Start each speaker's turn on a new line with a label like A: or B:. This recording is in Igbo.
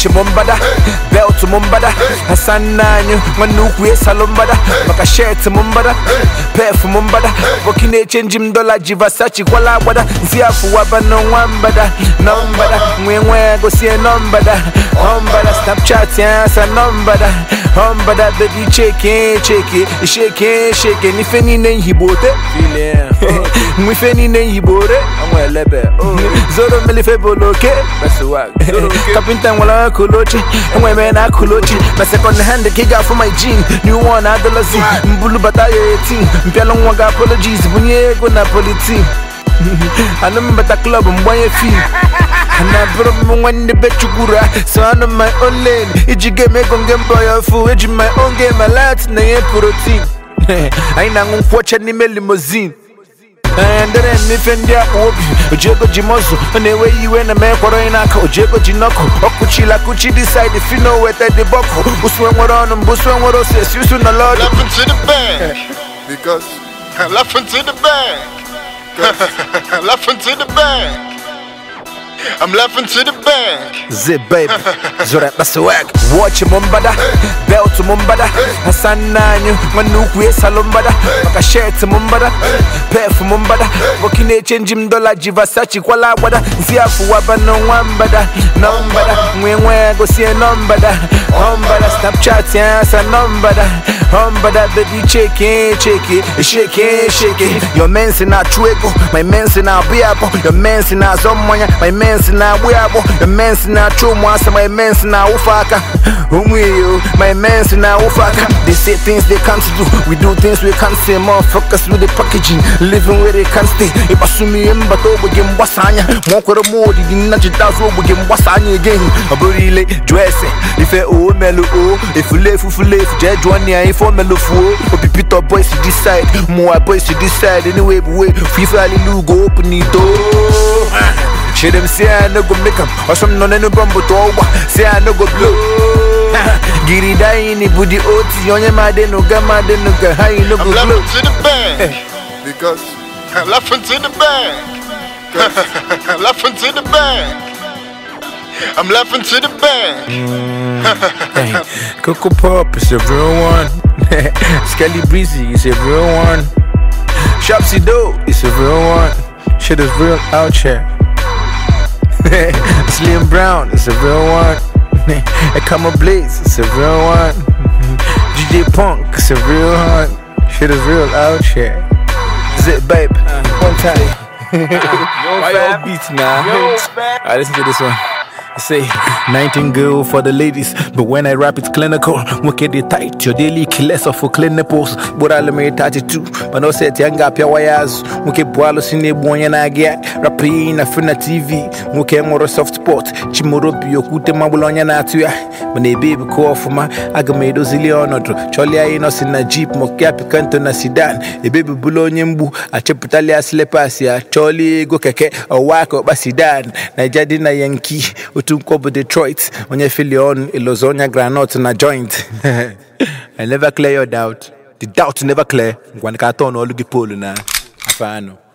A: watch mumbada, belt mumbada, Hassan Nanyu, Manuku Salombada, Makashet mumbada, Pef mumbada, Wakine change him dollar, Jivasachi, Walla Wada, Ziafu Wabano Wambada, Numbada, Mwe go see a numbada, Humbada, Snapchat, yes, a numbada, Humbada, baby, shake it, if any name he bought it, if any name he bought it, I'm well lebe, Zoro Melifebo, okay, that's the work. Captain Walla Kulochi, and women are Kulochi, my second hand, the kick out for my jean, new one, Adolescent, Mbulu Bataille team, Pialong Waga apologies, Bunyego Napoli team. I remember the club and why I feel. And I brought me when the bet you gura. So I'm on my own lane. If you get me gon' game boy or fool, it's my own game. I like to name protein. I ain't gonna watch any limousine. And then if India Obi, Ojego Jimozo, and the way you went a man for Inako, Ojego Jinoko, Okuchila Kuchi decide if you know where the Boko, Buswan what on them, Buswan what else, you soon a lot.
B: Laughing to the bank. Because I'm laughing to the bank. Laughing to the bank. I'm laughing to the bank.
A: Zip baby, Zora Baswag. Watch Mumbada, belt Mumbada, Hassan Nanyu, Manuku Salombada, Makashet Mumbada, Pef Mumbada, Wakine change him dollar, Jivasachi, Walla Wada, Ziafu Wabano Wambada, Numbada, Mwe go see a numbada, Humbada, Snapchat, yes, a numbada, Humbada, baby, shake it. Your men's in our Chuego, my men's in our Biabo, your men's in our Zomoya, my men's in our Weabo, the men's in our Chumwas, my men's in our Ufaka. My men's in our Ufaka. They say things they can't do, we do things we can't say. More focus with the packaging, living where they can't stay. If I sue me in, but over game Wasanya, Moko more than Najitas over game Wasanya again. A really dress if I owe Melo, if you live, Jedwania, if I'm Melo, or Pipito boys to decide, more boys to decide anyway. FIFA go open the door. She them say I no go make 'em, or some no bumbo to over. Say I no go blow. Giri die in the booty oti, on your mad no gamma, then no go high no go blow.
B: I'm laughing to the bank. Because I'm laughing to the bank. I'm laughing to the bank. I'm laughing to the bank.
A: Coco Pop is a real one. Skelly Breezy is a real one. Shopsy Doe is a real one. Shit is real out here. Slim Brown is a real one. Ekama Blaze is a real one. DJ Punk is a real one. Shit is real out here. Zip babe, one time. Why y'all beats now? Alright, listen to this one. I say, nightingale for the ladies, but when I rap it's clinical. Look at the tight, your daily killers of for clinicals. But I'll make 32, but no set young up your wires. Muke Boalos in the boy and I get rapping a fina TV. Muke more soft spot, Chimoropi, Okute Mabulonia Natua. When they baby call for my Agamedo Ziliono, Cholia Inos in a jeep, Mokapi Cantona Sidan, a baby Buloniumbu, a Chapitalia Slepasia, Choli Gokeke, a Wako Basidan, Najadina Yankee. Utunkobo Detroit, when you feel your own Ilozonia granite in a joint. I never clear your doubt. The doubt never clear. When I can't all the pole now. I know.